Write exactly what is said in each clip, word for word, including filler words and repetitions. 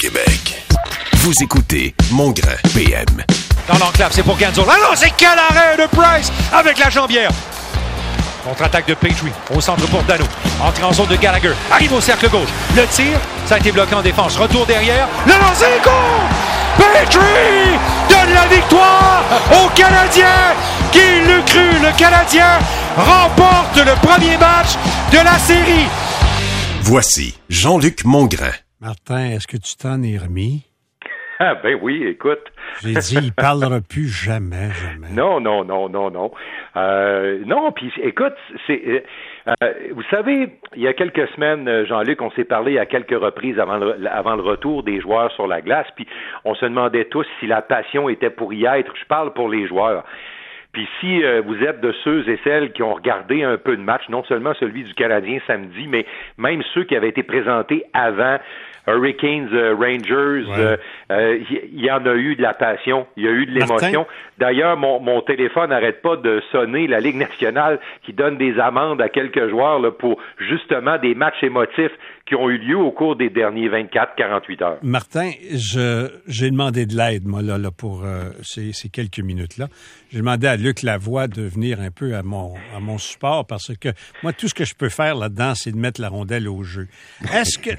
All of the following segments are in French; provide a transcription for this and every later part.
Québec. Vous écoutez Mongrain P M. Dans l'enclave, c'est pour Gensel. Ah non, c'est quel arrêt de Price avec la jambière. Contre-attaque de Petrie. Au centre pour Dano. Entrée en zone de Gallagher. Arrive au cercle gauche. Le tir, ça a été bloqué en défense. Retour derrière. Le lancer, goal! Petrie donne la victoire aux Canadiens. Qui l'eût cru? Le Canadien remporte le premier match de la série. Voici Jean-Luc Mongrain. Martin, est-ce que tu t'en es remis? Ah ben oui, écoute. J'ai dit, il parlera plus jamais, jamais. Non, non, non, non, non. Euh, non, puis écoute, c'est, euh, vous savez, il y a quelques semaines, Jean-Luc, on s'est parlé à quelques reprises avant le, avant le retour des joueurs sur la glace, puis on se demandait tous si la passion était pour y être. Je parle pour les joueurs. Puis si euh, vous êtes de ceux et celles qui ont regardé un peu de match, non seulement celui du Canadien samedi, mais même ceux qui avaient été présentés avant, Hurricanes, euh, Rangers, il ouais. euh, euh, y, y en a eu de la passion, il y a eu de l'émotion. Martin? D'ailleurs, mon, mon téléphone n'arrête pas de sonner, la Ligue nationale qui donne des amendes à quelques joueurs là, pour justement des matchs émotifs qui ont eu lieu au cours des derniers vingt-quatre à quarante-huit heures. Martin, je, j'ai demandé de l'aide, moi, là, là pour euh, ces, ces quelques minutes-là. J'ai demandé à Luc Lavoie de venir un peu à mon, à mon support parce que moi, tout ce que je peux faire là-dedans, c'est de mettre la rondelle au jeu. Est-ce que...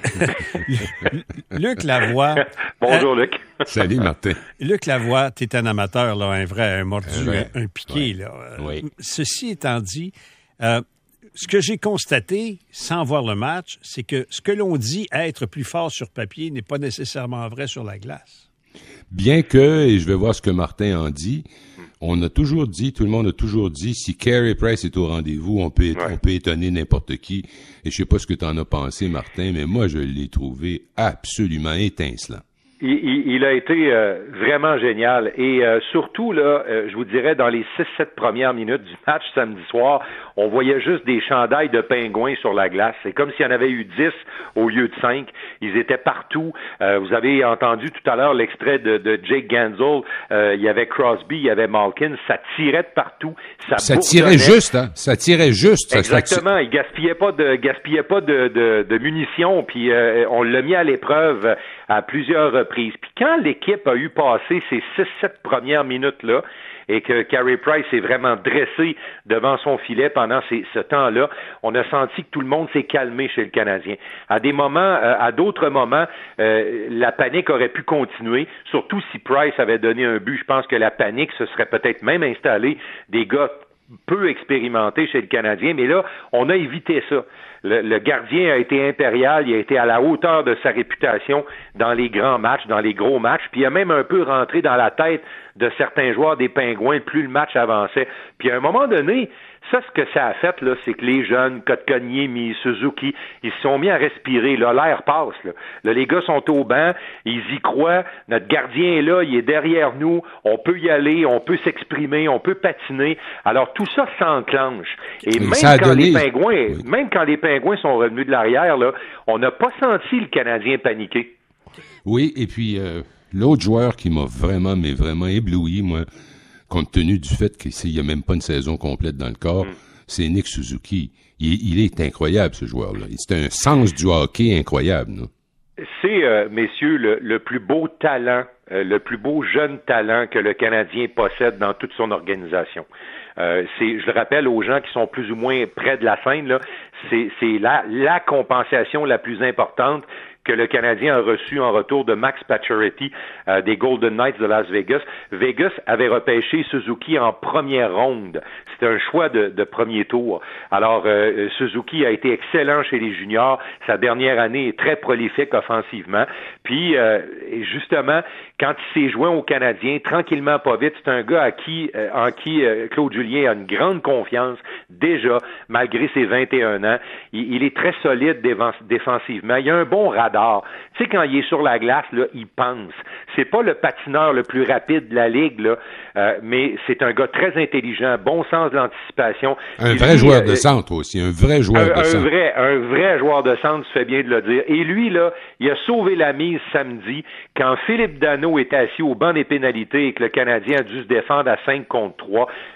Luc Lavoie... Bonjour, euh, Luc. Salut, Martin. Luc Lavoie, t'es un amateur, là, un vrai, un mordu, euh, ouais. un, un piqué, ouais. là. Oui. Ceci étant dit... Euh, Ce que j'ai constaté, sans voir le match, c'est que ce que l'on dit être plus fort sur papier n'est pas nécessairement vrai sur la glace. Bien que, et je vais voir ce que Martin en dit, on a toujours dit, tout le monde a toujours dit, si Carey Price est au rendez-vous, on peut, ouais. on peut étonner n'importe qui. Et je sais pas ce que tu en as pensé, Martin, mais moi, je l'ai trouvé absolument étincelant. Il, il, il a été euh, vraiment génial et euh, surtout là, euh, je vous dirais dans les six sept premières minutes du match samedi soir, on voyait juste des chandails de pingouins sur la glace. C'est comme s'il y en avait eu dix au lieu de cinq. Ils étaient partout. Euh, vous avez entendu tout à l'heure l'extrait de, de Jake Gensel. Euh, il y avait Crosby, il y avait Malkin. Ça tirait de partout. Ça, ça tirait juste, hein. Ça tirait juste. Exactement. Il gaspillait pas de gaspillait pas de, de, de munitions. Puis euh, on l'a mis à l'épreuve à plusieurs reprises. Puis quand l'équipe a eu passé ces six sept premières minutes-là et que Carey Price s'est vraiment dressé devant son filet pendant ces, ce temps-là, on a senti que tout le monde s'est calmé chez le Canadien. À des moments, euh, à d'autres moments, euh, la panique aurait pu continuer, surtout si Price avait donné un but. Je pense que la panique se serait peut-être même installée. Des gars peu expérimentés chez le Canadien, mais là, on a évité ça. Le, le gardien a été impérial, il a été à la hauteur de sa réputation dans les grands matchs, dans les gros matchs, puis il a même un peu rentré dans la tête de certains joueurs des Pingouins, plus le match avançait. Puis à un moment donné, ça, ce que ça a fait, là, c'est que les jeunes, Kotkaniemi, Suzuki, ils se sont mis à respirer. Là, l'air passe. Là. Là, les gars sont au banc, ils y croient. Notre gardien est là, il est derrière nous. On peut y aller, on peut s'exprimer, on peut patiner. Alors, tout ça s'enclenche. Et même quand donné... les Pingouins, oui. même quand les Pingouins sont revenus de l'arrière, là, on n'a pas senti le Canadien paniquer. Oui, et puis euh, l'autre joueur qui m'a vraiment, mais vraiment ébloui, moi, compte tenu du fait qu'il n'y a même pas une saison complète dans le corps, mm. c'est Nick Suzuki. Il, il est incroyable, ce joueur-là. C'est un sens du hockey incroyable. Non? C'est, euh, messieurs, le, le plus beau talent, euh, le plus beau jeune talent que le Canadien possède dans toute son organisation. Euh, c'est, je le rappelle aux gens qui sont plus ou moins près de la scène, là, c'est, c'est la, la compensation la plus importante que le Canadien a reçu en retour de Max Pacioretty euh, des Golden Knights de Las Vegas. Vegas avait repêché Suzuki en première ronde. C'était un choix de, de premier tour. Alors, euh, Suzuki a été excellent chez les juniors. Sa dernière année est très prolifique offensivement. Puis, euh, justement, quand il s'est joint au Canadien, tranquillement, pas vite, c'est un gars à qui, euh, en qui euh, Claude Julien a une grande confiance, déjà, malgré ses vingt et un ans. Il, il est très solide défensivement. Il a un bon radar. Tu sais, quand il est sur la glace, là, il pense. C'est pas le patineur le plus rapide de la Ligue, là, euh, mais c'est un gars très intelligent, bon sens de l'anticipation. Un il, vrai lui, joueur euh, de centre aussi, un vrai joueur un, de un centre. Vrai, un vrai joueur de centre, tu fais bien de le dire. Et lui, là, il a sauvé la mise samedi quand Philippe Danault était assis au banc des pénalités et que le Canadien a dû se défendre à cinq contre trois.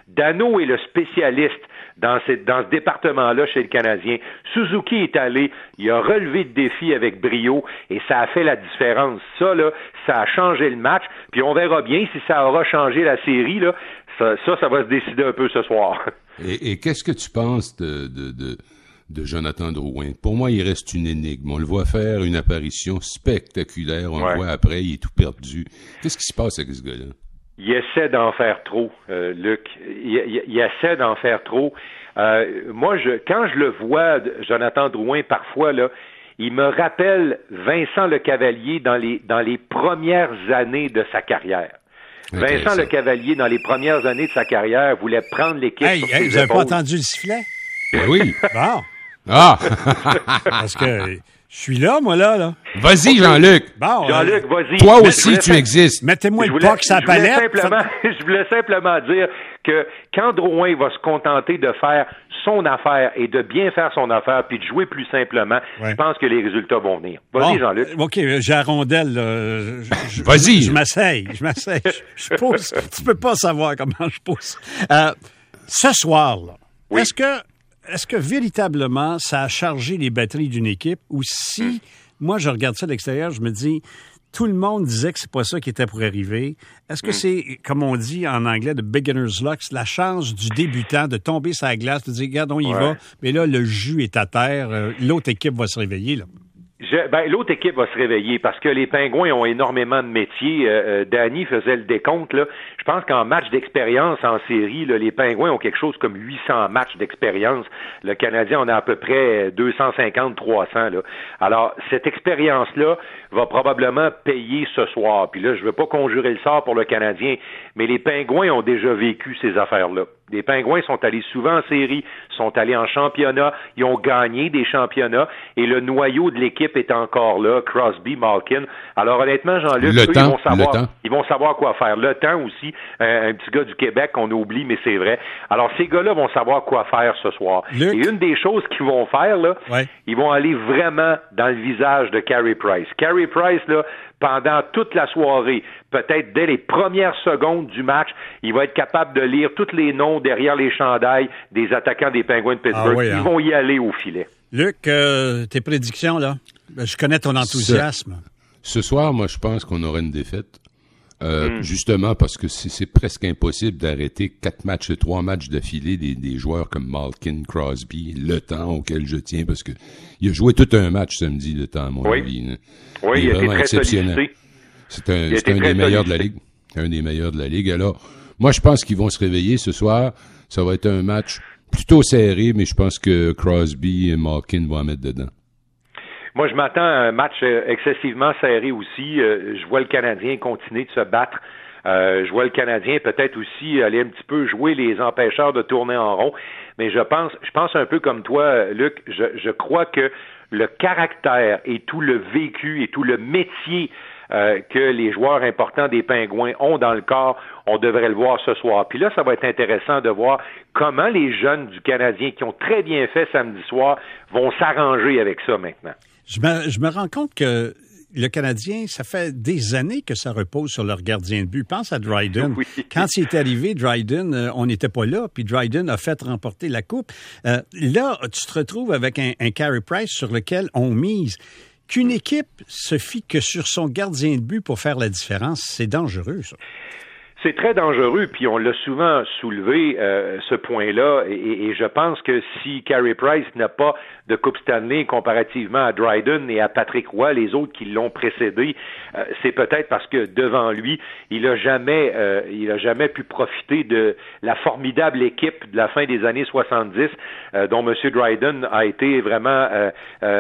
Dano est le spécialiste dans, cette, dans ce département-là chez le Canadien. Suzuki est allé, il a relevé le défi avec brio et ça a fait la différence. Ça, là, ça a changé le match. Puis on verra bien si ça aura changé la série, là. Ça, ça, ça va se décider un peu ce soir. Et, et qu'est-ce que tu penses de, de, de, de Jonathan Drouin? Pour moi, il reste une énigme. On le voit faire une apparition spectaculaire. On ouais. le voit après, il est tout perdu. Qu'est-ce qui se passe avec ce gars-là? Il essaie d'en faire trop, euh, Luc. Il, il, il essaie d'en faire trop. Euh, moi, je, quand je le vois, Jonathan Drouin, parfois, là, il me rappelle Vincent Lecavalier dans les, dans les premières années de sa carrière. Vincent Lecavalier, dans les premières années de sa carrière, voulait prendre l'équipe hey, sur hey, ses vous n'avez épaules. pas entendu le sifflet? Ben oui. Bon. Ah! Parce que je suis là, moi, là. là. Vas-y, Jean-Luc. Bon, Jean-Luc, vas-y. Toi Mais aussi, tu simple... existes. Mettez-moi je une voulais, poque sur la je voulais palette. Simplement, je voulais simplement dire que quand Drouin va se contenter de faire son affaire et de bien faire son affaire puis de jouer plus simplement, ouais. je pense que les résultats vont venir. Vas-y, bon, Jean-Luc. OK, j'ai la rondelle. Là. Je, Vas-y. Je, je m'essaye, je m'essaye. Je, je pose. Tu peux pas savoir comment je pose. Euh, ce soir, là, oui. est-ce que Est-ce que véritablement, ça a chargé les batteries d'une équipe ou si, mm. moi, je regarde ça de l'extérieur, je me dis, tout le monde disait que c'est pas ça qui était pour arriver. Est-ce que mm. c'est, comme on dit en anglais, de beginner's luck, la chance du débutant de tomber sur la glace, de dire, regarde, on y ouais. va, mais là, le jus est à terre, l'autre équipe va se réveiller, là. Je, ben, l'autre équipe va se réveiller parce que les Pingouins ont énormément de métiers. Euh, Danny faisait le décompte, là. Je pense qu'en match d'expérience en série, là, les Pingouins ont quelque chose comme huit cents matchs d'expérience. Le Canadien en a à peu près deux cent cinquante, trois cents, là. Alors, cette expérience-là va probablement payer ce soir. Puis là, je veux pas conjurer le sort pour le Canadien, mais les Pingouins ont déjà vécu ces affaires-là. Les Pingouins sont allés souvent en série, sont allés en championnat, ils ont gagné des championnats et le noyau de l'équipe est encore là, Crosby, Malkin. Alors honnêtement, Jean-Luc, eux, temps, ils vont savoir, le temps. ils vont savoir quoi faire. Le temps aussi, un, un petit gars du Québec qu'on oublie, mais c'est vrai. Alors ces gars-là vont savoir quoi faire ce soir. Luc. Et une des choses qu'ils vont faire là, ouais. ils vont aller vraiment dans le visage de Carey Price. Carey Price là. Pendant toute la soirée, peut-être dès les premières secondes du match, il va être capable de lire tous les noms derrière les chandails des attaquants des Penguins de Pittsburgh. Ah oui, hein. Ils vont y aller au filet. Luc, euh, tes prédictions, là? Je connais ton enthousiasme. Ce, ce soir, moi, je pense qu'on aura une défaite. Euh, mm. Justement parce que c'est, c'est presque impossible d'arrêter quatre matchs et trois matchs d'affilée des, des joueurs comme Malkin, Crosby, le temps auquel je tiens, parce que il a joué tout un match samedi, le temps, à mon oui. avis. Oui, il, il est vraiment exceptionnel. Sollicité. C'est un, c'est un des meilleurs sollicité. de la Ligue. Un des meilleurs de la Ligue. Alors, moi, je pense qu'ils vont se réveiller ce soir. Ça va être un match plutôt serré, mais je pense que Crosby et Malkin vont en mettre dedans. Moi, je m'attends à un match excessivement serré aussi. Euh, je vois le Canadien continuer de se battre. Euh, je vois le Canadien peut-être aussi aller un petit peu jouer les empêcheurs de tourner en rond. Mais je pense, je pense un peu comme toi, Luc. Je, je crois que le caractère et tout le vécu et tout le métier euh, que les joueurs importants des Pingouins ont dans le corps, on devrait le voir ce soir. Puis là, ça va être intéressant de voir comment les jeunes du Canadien qui ont très bien fait samedi soir vont s'arranger avec ça maintenant. Je me, je me rends compte que le Canadien, ça fait des années que ça repose sur leur gardien de but. Pense à Dryden. Oui. Quand il est arrivé, Dryden, euh, on n'était pas là, puis Dryden a fait remporter la Coupe. Euh, là, tu te retrouves avec un, un Carey Price sur lequel on mise. Qu'une équipe se fie que sur son gardien de but pour faire la différence, c'est dangereux, ça. C'est très dangereux, puis on l'a souvent soulevé, euh, ce point-là, et, et je pense que si Carey Price n'a pas de Coupe Stanley comparativement à Dryden et à Patrick Roy, les autres qui l'ont précédé, euh, c'est peut-être parce que devant lui, il a jamais euh, il a jamais pu profiter de la formidable équipe de la fin des années soixante-dix, euh, dont M. Dryden a été vraiment euh,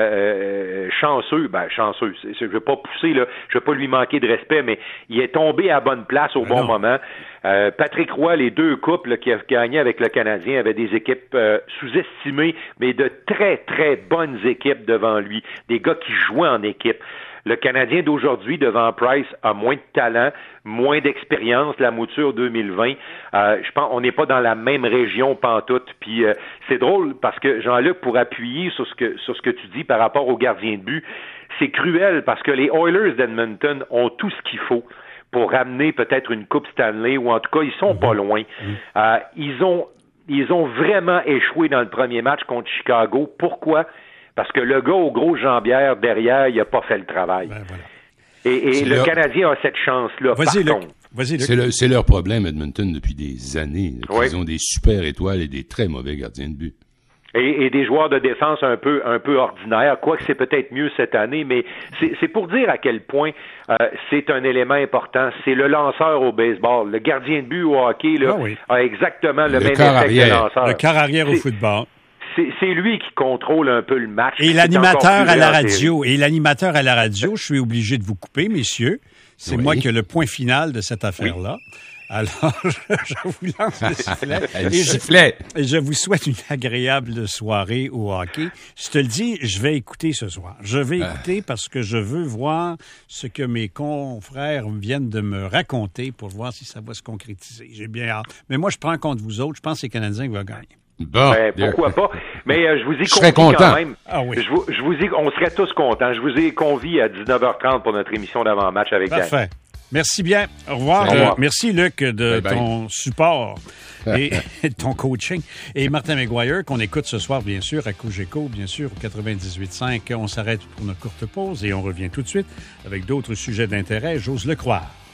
euh, chanceux, ben chanceux, je ne veux pas pousser, là, je ne veux pas lui manquer de respect, mais il est tombé à bonne place au bon moment. Euh, Patrick Roy, les deux couples là, qui a gagné avec le Canadien avaient des équipes euh, sous-estimées, mais de très, très bonnes équipes devant lui. Des gars qui jouaient en équipe. Le Canadien d'aujourd'hui, devant Price, a moins de talent, moins d'expérience, la mouture deux mille vingt. Euh, je pense on n'est pas dans la même région pantoute. Puis euh, c'est drôle parce que, Jean-Luc, pour appuyer sur ce que sur ce que tu dis par rapport au gardien de but, c'est cruel parce que les Oilers d'Edmonton ont tout ce qu'il faut pour ramener peut-être une Coupe Stanley, ou en tout cas, ils sont mm-hmm. pas loin. Mm-hmm. Euh, ils ont ils ont vraiment échoué dans le premier match contre Chicago. Pourquoi? Parce que le gars aux grosses jambières derrière, il a pas fait le travail. Ben, voilà. Et, et le leur... Canadien a cette chance-là, Vas-y, par Luc. contre. Vas-y, c'est, le, c'est leur problème, Edmonton, depuis des années. Oui. Ils ont des super étoiles et des très mauvais gardiens de but. Et, et des joueurs de défense un peu un peu ordinaires, quoique c'est peut-être mieux cette année, mais c'est, c'est pour dire à quel point euh, c'est un élément important. C'est le lanceur au baseball. Le gardien de but au hockey là, ah oui. a exactement le, le même effet que le lanceur. Le quart arrière c'est, au football. C'est, c'est lui qui contrôle un peu le match. Et l'animateur à la radio. Et l'animateur à la radio, je suis obligé de vous couper, messieurs. C'est oui. moi qui ai le point final de cette affaire-là. Oui. Alors, je, je vous lance le sifflet. Le sifflet. Et je vous souhaite une agréable soirée au hockey. Je te le dis, je vais écouter ce soir. Je vais écouter parce que je veux voir ce que mes confrères viennent de me raconter pour voir si ça va se concrétiser. J'ai bien hâte. Mais moi, je prends compte vous autres. Je pense que c'est les Canadiens qui vont gagner. Bon, ben, pourquoi pas? Mais euh, je vous ai je convie quand même. Ah oui. Je vous, je vous ai, on serait tous contents. Je vous ai convié à dix-neuf heures trente pour notre émission d'avant-match avec Parfait. Dan. Merci bien. Au revoir. Au revoir. Euh, merci, Luc, de bye ton bye. support et de ton coaching. Et Martin McGuire, qu'on écoute ce soir, bien sûr, à Cogeco, bien sûr, au quatre-vingt-dix-huit cinq. On s'arrête pour notre courte pause et on revient tout de suite avec d'autres sujets d'intérêt, j'ose le croire.